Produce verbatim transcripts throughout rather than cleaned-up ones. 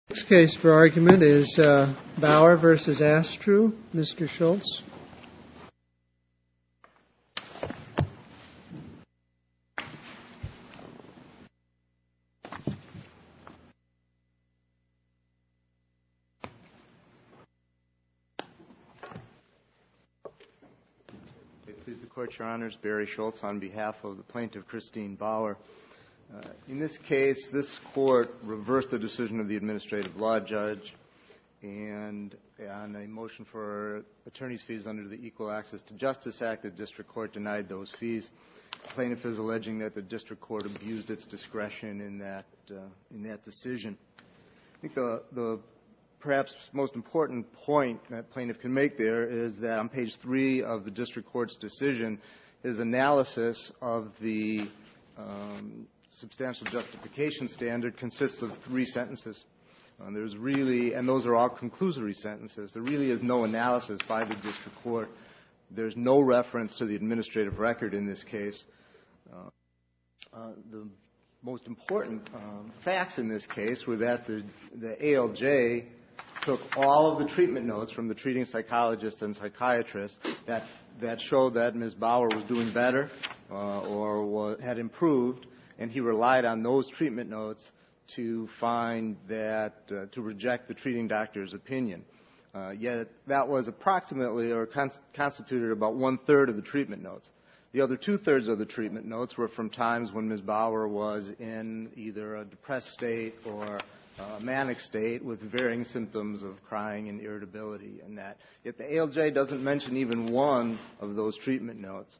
Next case for argument is uh, Bauer versus Astru. Mister Schultz. Please the Court, Your Honors. Barry Schultz on behalf of the plaintiff, Christine Bauer. Uh, in this case, this Court reversed the decision of the administrative law judge, and on a motion for attorney's fees under the Equal Access to Justice Act, the District Court denied those fees. The plaintiff is alleging that the District Court abused its discretion in that uh, in that decision. I think the, the perhaps most important point that plaintiff can make there is that on page three of the District Court's decision, his analysis of the um, substantial justification standard consists of three sentences. Uh, there's really, and those are all conclusory sentences. There really is no analysis by the District Court. There's no reference to the administrative record in this case. Uh, uh, the most important um, facts in this case were that the, the A L J took all of the treatment notes from the treating psychologist and psychiatrist that that showed that Miz Bauer was doing better uh, or was, had improved, and he relied on those treatment notes to find that, uh, to reject the treating doctor's opinion. Uh, yet that was approximately or cons- constituted about one-third of the treatment notes. The other two-thirds of the treatment notes were from times when Miz Bauer was in either a depressed state or a manic state with varying symptoms of crying and irritability and that. Yet the A L J doesn't mention even one of those treatment notes.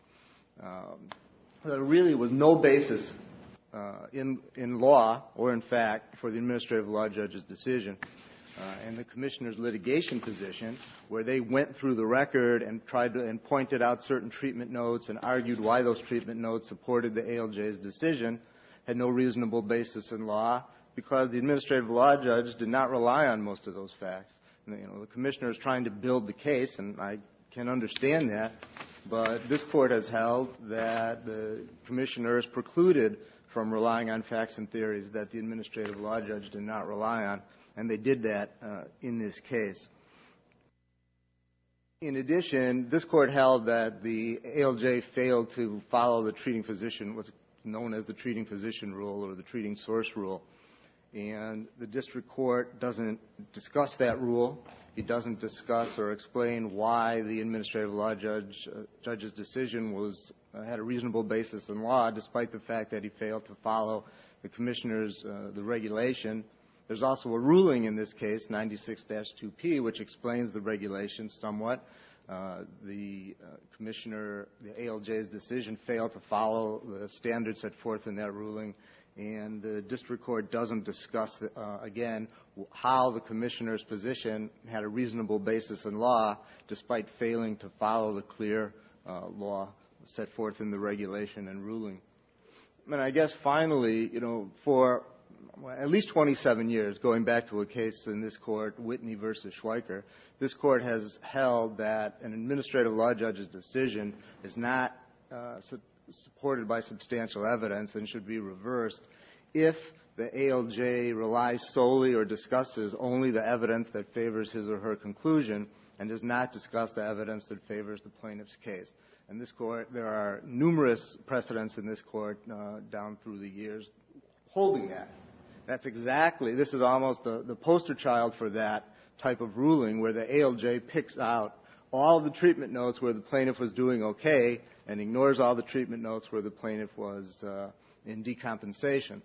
Um, there really was no basis uh, in, in law or in fact for the administrative law judge's decision. Uh, and the commissioner's litigation position, where they went through the record and tried to and pointed out certain treatment notes and argued why those treatment notes supported the A L J's decision, had no reasonable basis in law because the administrative law judge did not rely on most of those facts. And, you know, the commissioner is trying to build the case, and I can understand that, but this court has held that the commissioner is precluded from relying on facts and theories that the administrative law judge did not rely on. And they did that uh, in this case. In addition, this court held that the A L J failed to follow the treating physician, what's known as the treating physician rule or the treating source rule. And the district court doesn't discuss that rule. He doesn't discuss or explain why the administrative law judge uh, judge's decision was uh, had a reasonable basis in law, despite the fact that he failed to follow the commissioner's uh, the regulation. There's also a ruling in this case, ninety-six dash two P, which explains the regulation somewhat. Uh, the uh, commissioner, the A L J's decision failed to follow the standards set forth in that ruling, and the district court doesn't discuss, uh, again, how the commissioner's position had a reasonable basis in law, despite failing to follow the clear uh, law set forth in the regulation and ruling. And I guess finally, you know, for at least twenty-seven years, going back to a case in this court, Whitney versus Schweiker, this court has held that an administrative law judge's decision is not uh, su- supported by substantial evidence and should be reversed if the A L J relies solely or discusses only the evidence that favors his or her conclusion and does not discuss the evidence that favors the plaintiff's case. And this court, there are numerous precedents in this court uh, down through the years holding that. That's exactly, this is almost the, the poster child for that type of ruling where the A L J picks out all of the treatment notes where the plaintiff was doing okay and ignores all the treatment notes where the plaintiff was uh, in decompensation.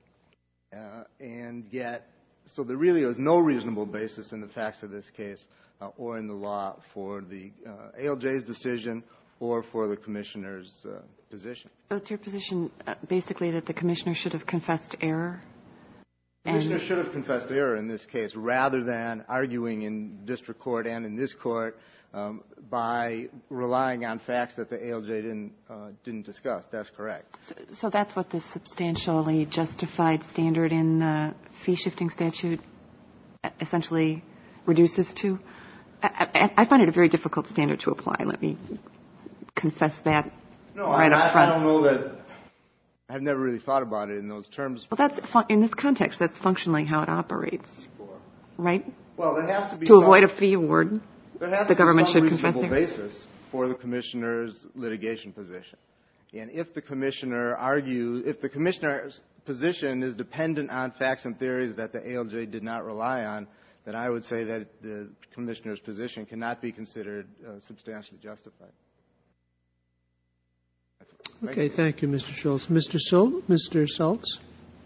Uh, and yet, so there really is no reasonable basis in the facts of this case uh, or in the law for the uh, A L J's decision or for the commissioner's uh, position. So it's your position uh, basically that the commissioner should have confessed error? The commissioner should have confessed error in this case rather than arguing in district court and in this court um, by relying on facts that the A L J didn't, uh, didn't discuss. That's correct. So, so that's what the substantially justified standard in the fee-shifting statute essentially reduces to? I, I, I find it a very difficult standard to apply. Let me confess that no, right I, up front. I don't know that. I've never really thought about it in those terms. Well, that's fun- in this context. That's functionally how it operates. right? Well, there has to be to some, avoid a fee award. There has the to government be some should confess reasonable their basis for the commissioner's litigation position. And if the commissioner argue, if the commissioner's position is dependent on facts and theories that the A L J did not rely on, then I would say that the commissioner's position cannot be considered uh, substantially justified. Thank Okay, you. thank you, Mister Schultz. Mister Sol- Mister Schultz?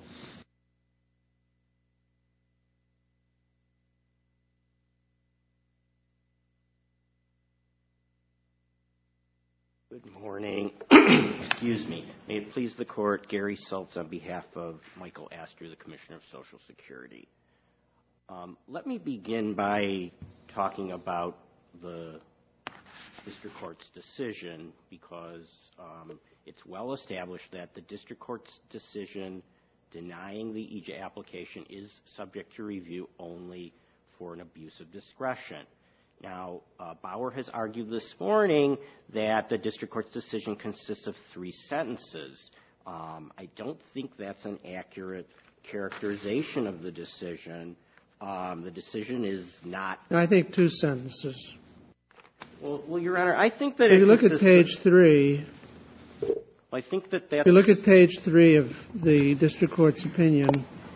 Good morning. Excuse me. May it please the Court, Gary Sultz on behalf of Michael Astor, the Commissioner of Social Security. Um, let me begin by talking about the District Court's decision because um, it's well established that the District Court's decision denying the E J application is subject to review only for an abuse of discretion. Now, uh, Bauer has argued this morning that the District Court's decision consists of three sentences. Um, I don't think that's an accurate characterization of the decision. Um, the decision is not. I think two sentences. Well, well Your Honor, I think that if it you look at page of, three. I think that that's. If you look at page three of the District Court's opinion,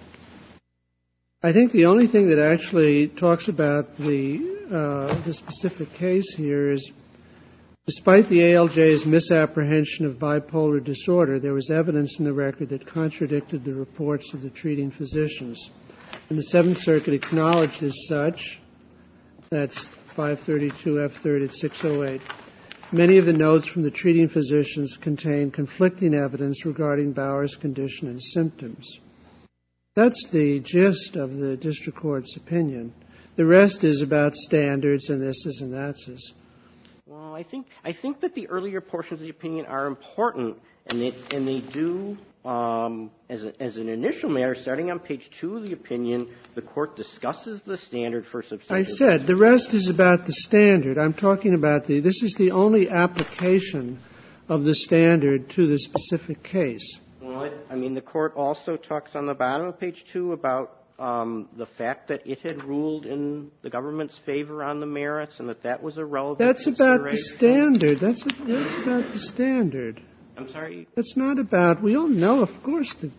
I think the only thing that actually talks about the uh, the specific case here is, despite the A L J's misapprehension of bipolar disorder, there was evidence in the record that contradicted the reports of the treating physicians. And the Seventh Circuit acknowledged as such. That's five thirty-two F third at six oh eight. Many of the notes from the treating physicians contain conflicting evidence regarding Bauer's condition and symptoms. That's the gist of the District Court's opinion. The rest is about standards and this is and that's is. Well, I think I think that the earlier portions of the opinion are important, and they and they do um, as a, as an initial matter. Starting on page two of the opinion, the court discusses the standard for substantial. I said the rest is about the standard. I'm talking about the. This is the only application of the standard to the specific case. Well, it, I mean, the court also talks on the bottom of page two about um, the fact that it had ruled in the government's favor on the merits, and that that was a relevant. That's about the standard. That's a, that's about the standard. I'm sorry? It's not about, we all know, of course, the,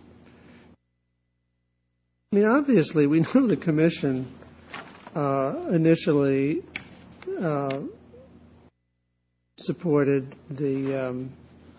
I mean, obviously, we know the Commission uh, initially uh, supported the, um,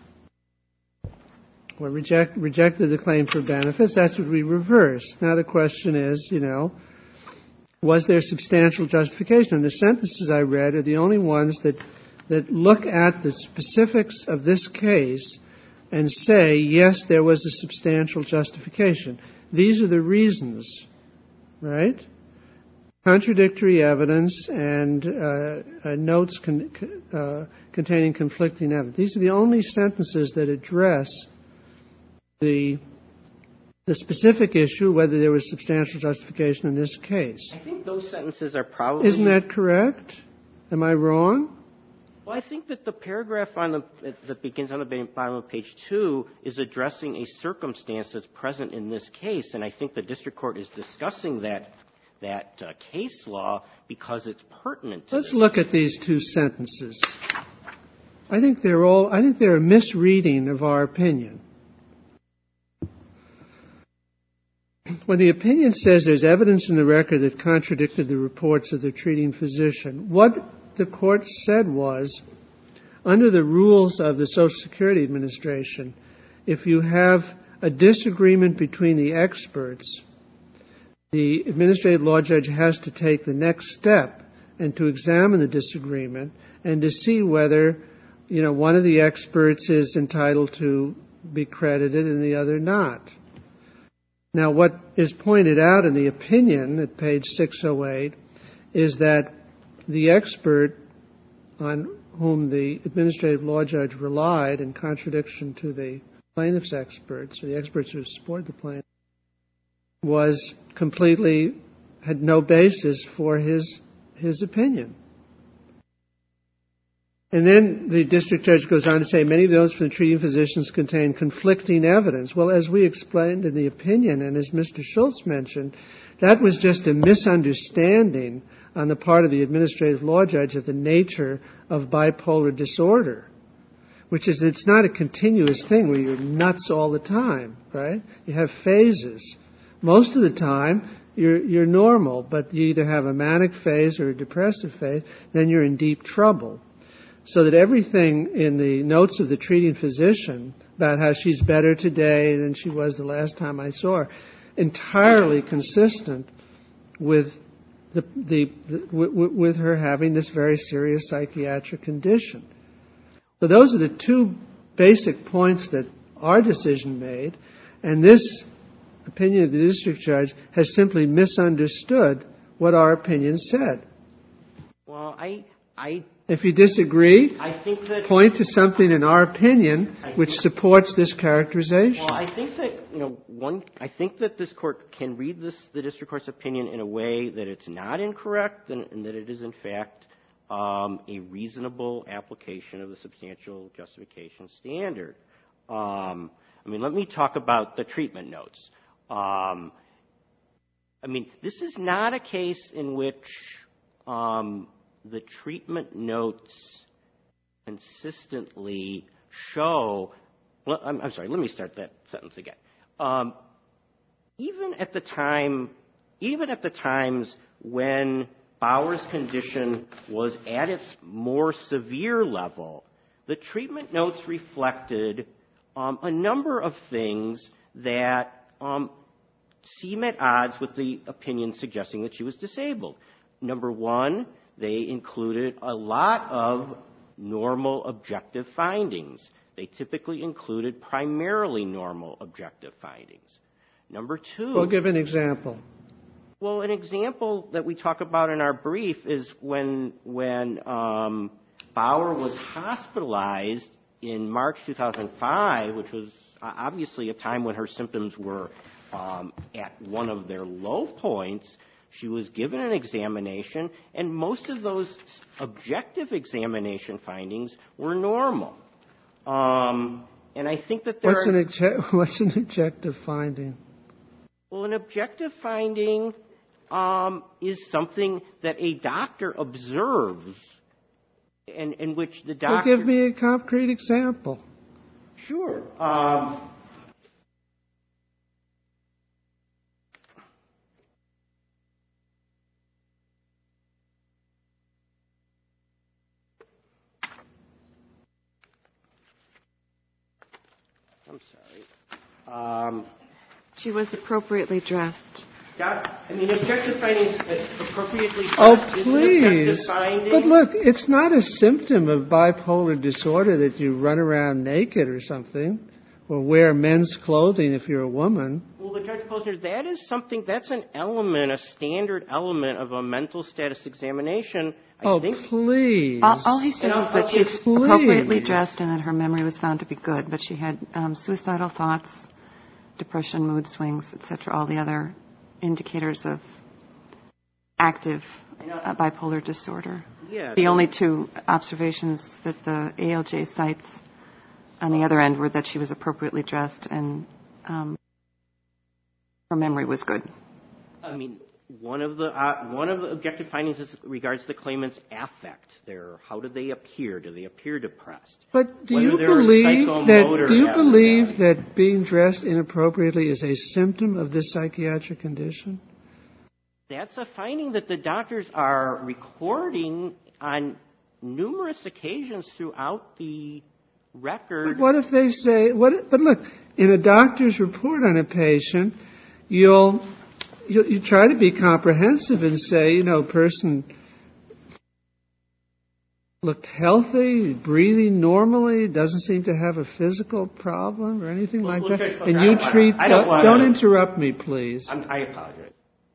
well, reject, rejected the claim for benefits. That's what we reverse. Now the question is, you know, was there substantial justification? And the sentences I read are the only ones that that look at the specifics of this case and say, yes, there was a substantial justification. These are the reasons, right? Contradictory evidence and uh, uh, notes con- uh, containing conflicting evidence. These are the only sentences that address the the specific issue, whether there was substantial justification in this case. I think those sentences are probably... Isn't that correct? Am I wrong? Well, I think that the paragraph on the, that begins on the bottom of page two is addressing a circumstance that's present in this case, and I think the district court is discussing that that uh, case law because it's pertinent to Let's this look case. at these two sentences. I think they're all. I think they're a misreading of our opinion. When the opinion says there's evidence in the record that contradicted the reports of the treating physician, what the court said was, under the rules of the Social Security Administration, if you have a disagreement between the experts, the administrative law judge has to take the next step and to examine the disagreement and to see whether, you know, one of the experts is entitled to be credited and the other not. Now, what is pointed out in the opinion at page six oh eight is that the expert on whom the administrative law judge relied, in contradiction to the plaintiff's experts, or the experts who support the plaintiff, was completely, had no basis for his his opinion. And then the district judge goes on to say, many of those from the treating physicians contain conflicting evidence. Well, as we explained in the opinion, and as Mister Schultz mentioned, That was just a misunderstanding on the part of the administrative law judge of the nature of bipolar disorder, which is it's not a continuous thing where you're nuts all the time, right? You have phases. Most of the time, you're, you're normal, but you either have a manic phase or a depressive phase, then you're in deep trouble. So that everything in the notes of the treating physician about how she's better today than she was the last time I saw her, entirely consistent with the, the, the w- with her having this very serious psychiatric condition. So those are the two basic points that our decision made, and this opinion of the district judge has simply misunderstood what our opinion said. Well, I, I, if you disagree, I think that point to something in our opinion which supports this characterization. Well, I think that you know one. I think that this court can read this the district court's opinion in a way that it's not incorrect and, and that it is in fact um, a reasonable application of the substantial justification standard. Um, I mean, let me talk about the treatment notes. Um, I mean, this is not a case in which um, the treatment notes consistently show. Well, I'm, I'm sorry. Let me start that sentence again. Um, even at the time, even at the times when Bauer's condition was at its more severe level, the treatment notes reflected um, a number of things that Um, seem at odds with the opinion suggesting that she was disabled. Number one, they included a lot of normal objective findings. They typically included primarily normal objective findings. Number two... Well, give an example. Well, an example that we talk about in our brief is when, when um, Bauer was hospitalized in March two thousand five, which was obviously a time when her symptoms were um, at one of their low points. She was given an examination, and most of those objective examination findings were normal. Um, and I think that there what's are... An obje- what's an objective finding? Well, an objective finding um, is something that a doctor observes, and in which the doctor... Well, give me a concrete example. Sure. Um, I'm sorry. Um, she was appropriately dressed. Doc, I mean, objective findings appropriately dressed. Oh, please. But look, it's not a symptom of bipolar disorder that you run around naked or something, or wear men's clothing if you're a woman. Well, but Judge Posner, that is something, that's an element, a standard element of a mental status examination. I oh, think. please. All, all he said was that she's please. appropriately dressed and that her memory was found to be good, but she had um, suicidal thoughts, depression, mood swings, et cetera, all the other indicators of active uh, bipolar disorder. Yeah, the so only two observations that the A L J cites on the other end were that she was appropriately dressed and um, her memory was good. I mean, one of the uh, one of the objective findings is regards the claimant's affect. Their how do they appear? Do they appear depressed? But do Whether you there are believe that do you abnormalities. believe that being dressed inappropriately is a symptom of this psychiatric condition? That's a finding that the doctors are recording on numerous occasions throughout the record. But what if they say, what, but look, in a doctor's report on a patient, you'll, you'll you try to be comprehensive and say, you know, person looked healthy, breathing normally, doesn't seem to have a physical problem or anything well, like well, that. Judge, And I you don't treat, wanna, I don't, don't, don't interrupt me, please. I'm, I apologize.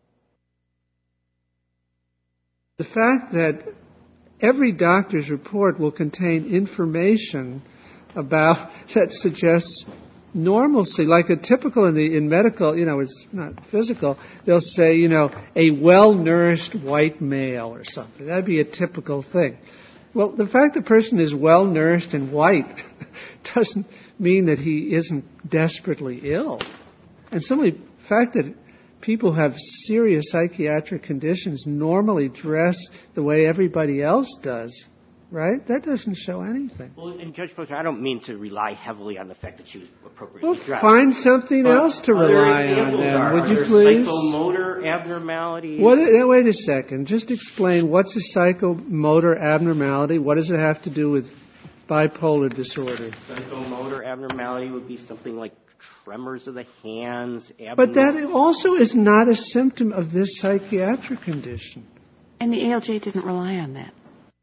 The fact that every doctor's report will contain information about that suggests normalcy, like a typical in the in medical, you know, it's not physical. They'll say, you know, a well-nourished white male or something. That'd be a typical thing. Well, the fact the person is well-nourished and white doesn't mean that he isn't desperately ill. And simply the fact that people who have serious psychiatric conditions normally dress the way everybody else does, right? That doesn't show anything. Well, and Judge Posner, I don't mean to rely heavily on the fact that she was appropriately Well, dressed. find something But else to other rely on examples then, are, would are you there please? psychomotor abnormalities. What, uh, wait a second. Just explain, what's a psychomotor abnormality? What does it have to do with bipolar disorder? Psychomotor abnormality would be something like tremors of the hands. But that also is not a symptom of this psychiatric condition. And the A L J didn't rely on that,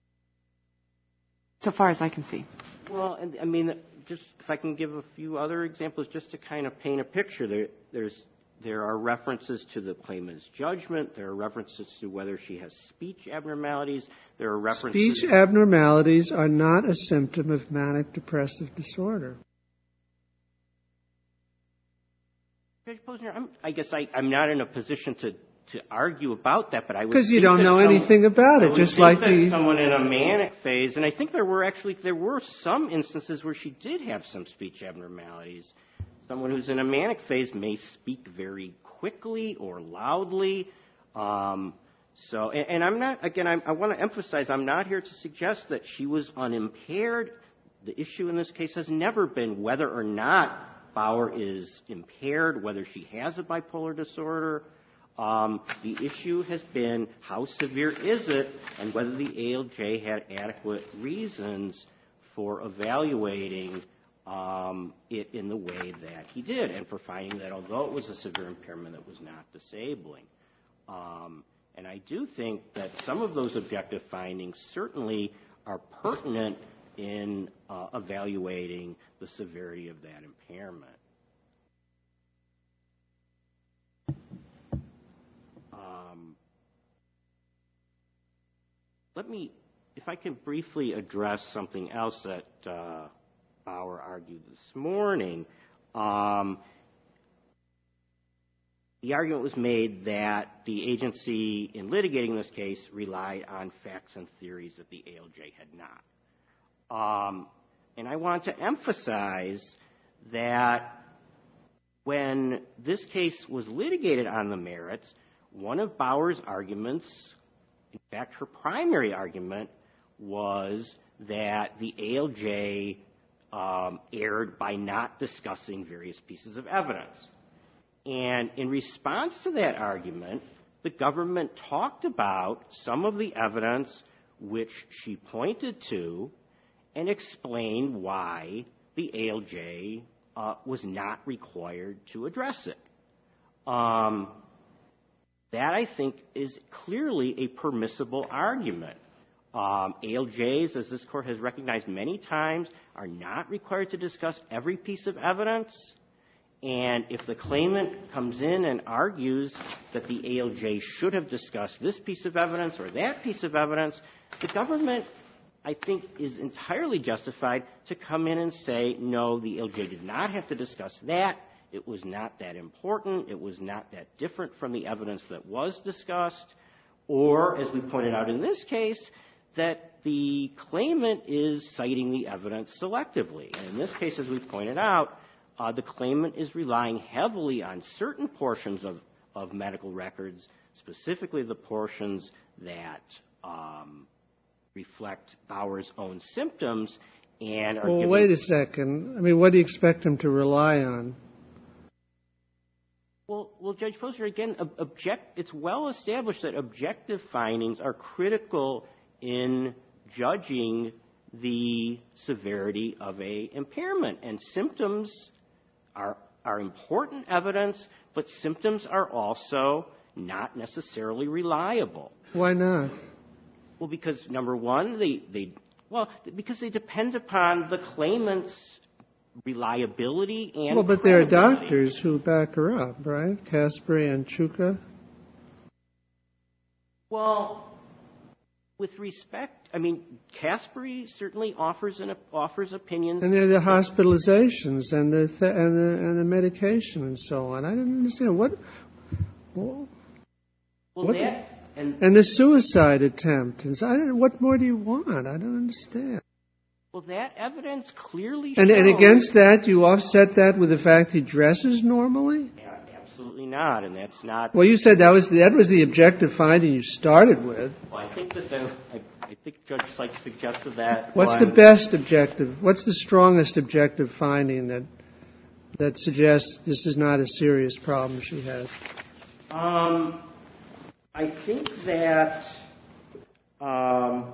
so far as I can see. Well, and, I mean, just if I can give a few other examples just to kind of paint a picture, there, there's, there are references to the claimant's judgment. There are references to whether she has speech abnormalities. There are references... Speech abnormalities are not a symptom of manic depressive disorder. Judge Posner, I'm, I guess I, I'm not in a position to, to argue about that, but I would Because you think don't that know some, anything about I it, would just think like that the... someone in a manic phase, and I think there were actually, there were some instances where she did have some speech abnormalities. Someone who's in a manic phase may speak very quickly or loudly. Um, so, and, and I'm not, again, I'm, I want to emphasize, I'm not here to suggest that she was unimpaired. The issue in this case has never been whether or not Bauer is impaired, whether she has a bipolar disorder. Um, the issue has been how severe is it, and whether the A L J had adequate reasons for evaluating um, it in the way that he did, and for finding that although it was a severe impairment, it was not disabling. Um, and I do think that some of those objective findings certainly are pertinent in uh, evaluating the severity of that impairment. Um, let me, if I can briefly address something else that uh, Bauer argued this morning. Um, the argument was made that the agency in litigating this case relied on facts and theories that the A L J had not. Um, and I want to emphasize that when this case was litigated on the merits, one of Bauer's arguments, in fact, her primary argument, was that the A L J um, erred by not discussing various pieces of evidence. And in response to that argument, the government talked about some of the evidence which she pointed to and explained why the A L J uh, was not required to address it. Um, that, I think, is clearly a permissible argument. Um, A L Js, as this Court has recognized many times, are not required to discuss every piece of evidence. And if the claimant comes in and argues that the A L J should have discussed this piece of evidence or that piece of evidence, the government, I think, is entirely justified to come in and say, no, the A L J did not have to discuss that. It was not that important. It was not that different from the evidence that was discussed. Or, as we pointed out in this case, that the claimant is citing the evidence selectively. And in this case, as we pointed out, uh, the claimant is relying heavily on certain portions of, of medical records, specifically the portions that um, reflect Bauer's own symptoms and are Well, giving... wait a second. I mean, what do you expect him to rely on? Well, well, Judge Posner, again, ob- object, it's well established that objective findings are critical in judging the severity of a impairment. And symptoms are, are important evidence, but symptoms are also not necessarily reliable. Why not? Well, because, number one, they, they well, because they depend upon the claimant's reliability and Well, but there are credibility. doctors who back her up, right? Caspary and Chuka. Well, with respect, I mean, Caspary certainly offers an, offers opinions. And there are the hospitalizations and the, th- and the and the medication and so on. I don't understand what. Well, well, what that and, and the suicide attempt. And so I don't, what more do you want? I don't understand. well, that evidence clearly And, shows. and against that, you offset that with the fact he dresses normally? Yeah, Absolutely not, and that's not. Well, you said that was the, that was the objective finding you started with. Well, I think that the, I, I think Judge Sykes suggested that. What's one, the best objective? What's the strongest objective finding that that suggests this is not a serious problem she has? Um, I think that. Um,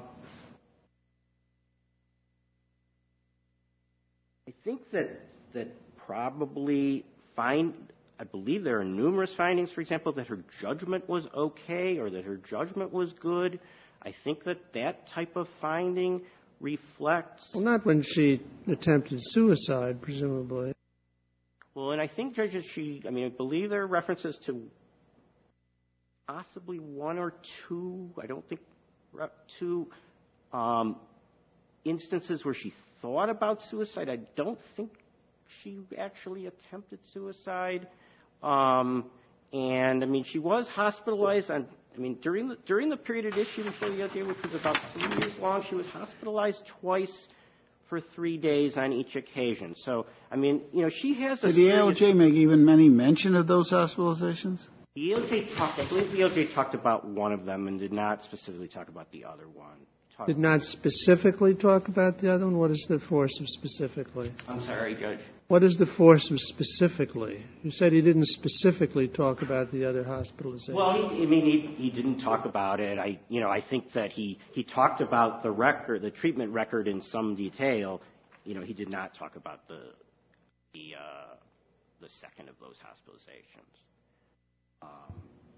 I think that that probably find. I believe there are numerous findings, for example, that her judgment was okay or that her judgment was good. I think that that type of finding reflects. Well, not when she attempted suicide, presumably. Well, and I think, judges, she. I mean, I believe there are references to possibly one or two. I don't think two um, instances where she thought about suicide. I don't think she actually attempted suicide. Um, and I mean, she was hospitalized on, I mean, during the, during the period at issue before the A L J, which was about three years long, she was hospitalized twice for three days on each occasion. So, I mean, you know, she has a. Did the A L J make even many mention of those hospitalizations? The A L J talked, I believe the A L J talked about one of them and did not specifically talk about the other one. Talk Did not specifically talk about the other one? What is the force of specifically? I'm sorry, Judge. What is the force of specifically? You said he didn't specifically talk about the other hospitalization. Well, he, I mean, he, he didn't talk about it. I, you know, I think that he, he talked about the record, the treatment record in some detail. You know, he did not talk about the, the, uh, the second of those hospitalizations. Um,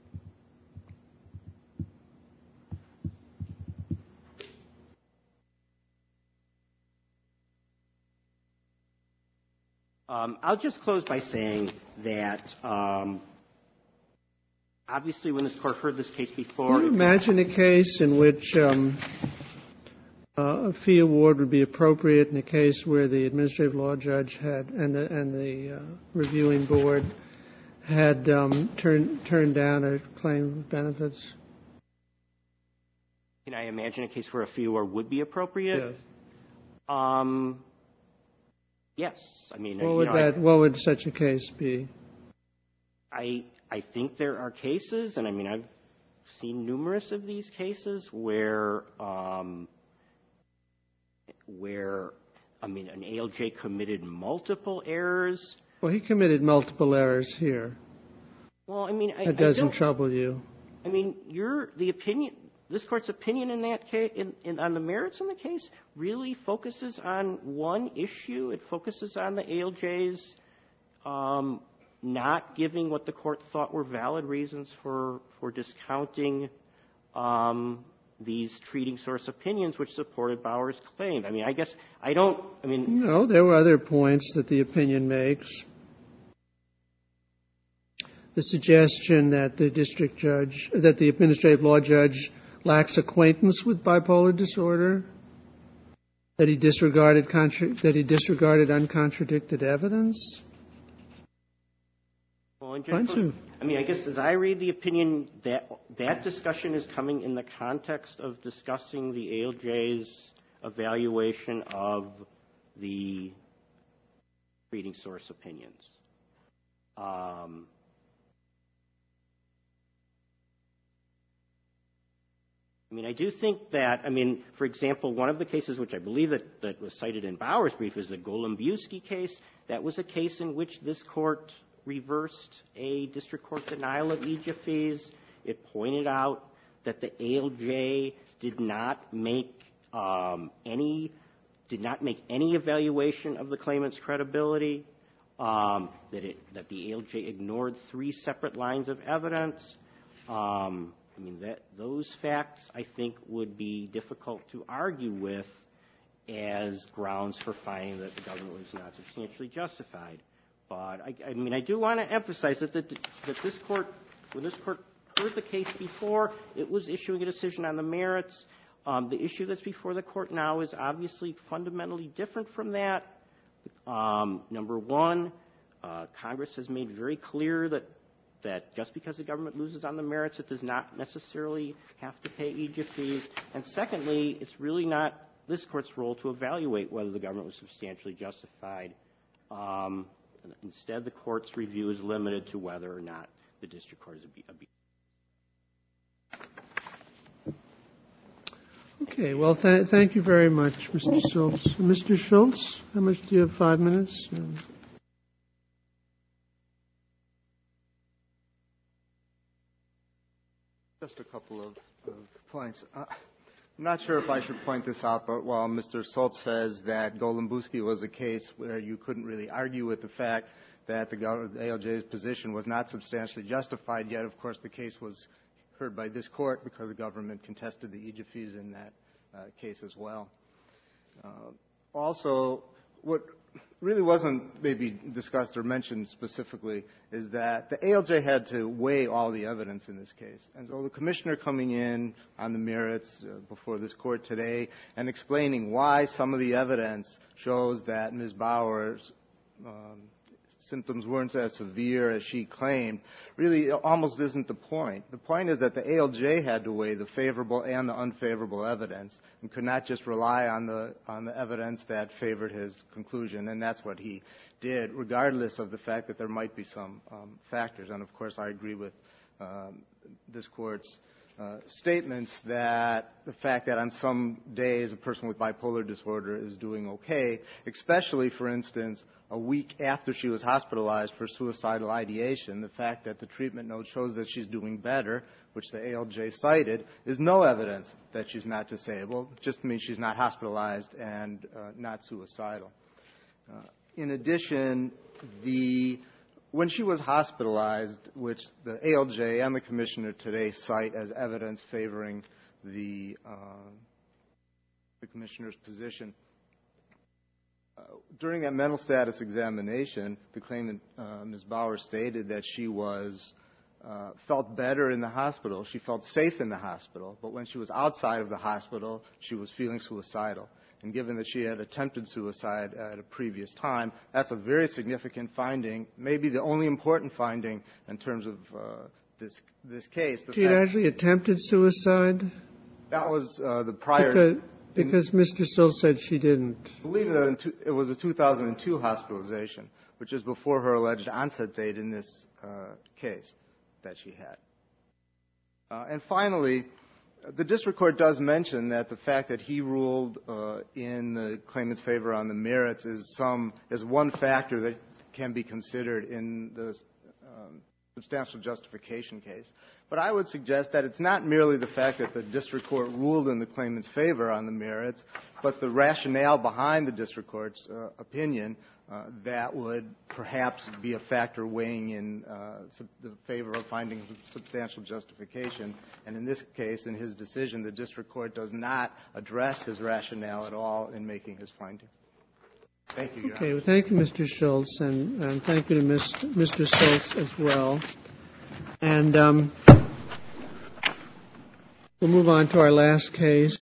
Um, I'll just close by saying that um, obviously when this court heard this case before... Can you imagine a case in which um, uh, a fee award would be appropriate in a case where the administrative law judge had and the, and the uh, reviewing board had um, turned turned down a claim of benefits? Can I imagine a case where a fee award would be appropriate? Yes. Um, yes. I mean, what you would know, that? I, what would such a case be? I I think there are cases, and I mean I've seen numerous of these cases where um, where I mean an A L J committed multiple errors. Well, he committed multiple errors here. Well, I mean, I, that doesn't I don't, trouble you. I mean, your the opinion, this court's opinion in that case, in, in, on the merits in the case, really focuses on one issue. It focuses on the A L J's um, not giving what the court thought were valid reasons for for discounting um, these treating source opinions, which supported Bauer's claim. I mean, I guess I don't. I mean, no, there were other points that the opinion makes. The suggestion that the district judge, that the administrative law judge lacks acquaintance with bipolar disorder, that he disregarded contra- that he disregarded uncontradicted evidence. Well, and just for, I mean, I guess as I read the opinion, that that discussion is coming in the context of discussing the A L J's evaluation of the treating source opinions. Um, I mean, I do think that, I mean, for example, one of the cases which I believe that, that was cited in Bauer's brief is the Golombiewski case. That was a case in which this court reversed a district court denial of E J F fees. It pointed out that the A L J did not make um, any did not make any evaluation of the claimant's credibility. Um, that it that the A L J ignored three separate lines of evidence. Um, I mean, that those facts, I think, would be difficult to argue with as grounds for finding that the government was not substantially justified. But, I, I mean, I do want to emphasize that, the, that this court, when this court heard the case before, it was issuing a decision on the merits. Um, the issue that's before the court now is obviously fundamentally different from that. Um, number one, uh, Congress has made very clear that that just because the government loses on the merits, it does not necessarily have to pay E J F fees. And secondly, it's really not this court's role to evaluate whether the government was substantially justified. Um, Instead, the court's review is limited to whether or not the district court is abused. Okay. Well, th- thank you very much, Mister Schultz. Mister Schultz, how much do you have? Five minutes? Um, Just a couple of, of points. Uh, I'm not sure if I should point this out, but while Mister Schultz says that Golembuski was a case where you couldn't really argue with the fact that the A L J's position was not substantially justified, yet, of course, the case was heard by this court because the government contested the Egypt fees in that uh, case as well. Uh, also, what really wasn't maybe discussed or mentioned specifically is that the A L J had to weigh all the evidence in this case. And so the commissioner coming in on the merits uh, before this court today and explaining why some of the evidence shows that Miz Bauer's um, symptoms weren't as severe as she claimed really almost isn't the point. The point is that the A L J had to weigh the favorable and the unfavorable evidence and could not just rely on the on the evidence that favored his conclusion, and that's what he did, regardless of the fact that there might be some um, factors. And of course, I agree with um, this court's uh, statements that the fact that on some days a person with bipolar disorder is doing okay, especially, for instance, a week after she was hospitalized for suicidal ideation, the fact that the treatment note shows that she's doing better, which the A L J cited, is no evidence that she's not disabled. It just means she's not hospitalized and uh, not suicidal. Uh, in addition, the when she was hospitalized, which the A L J and the commissioner today cite as evidence favoring the, uh, the commissioner's position, Uh, during that mental status examination, the claimant, uh, Miz Bauer, stated that she was uh, felt better in the hospital. She felt safe in the hospital, but when she was outside of the hospital, she was feeling suicidal. And given that she had attempted suicide at a previous time, that's a very significant finding, maybe the only important finding in terms of uh, this this case. The she had actually attempted suicide? That was uh, the prior... Because, because Mister Schultz said she didn't. I believe that in two, it was a two thousand two hospitalization, which is before her alleged onset date in this uh, case that she had. Uh, and finally, the district court does mention that the fact that he ruled uh, in the claimant's favor on the merits is some is one factor that can be considered in the um, substantial justification case. But I would suggest that it's not merely the fact that the district court ruled in the claimant's favor on the merits, but the rationale behind the district court's uh, opinion uh, that would perhaps be a factor weighing in uh, sub- the favor of finding substantial justification. And in this case, in his decision, the district court does not address his rationale at all in making his finding. Thank you, Your Okay, Honor. well, thank you, Mister Schultz, and, and thank you to Mister Schultz as well. And um, we'll move on to our last case.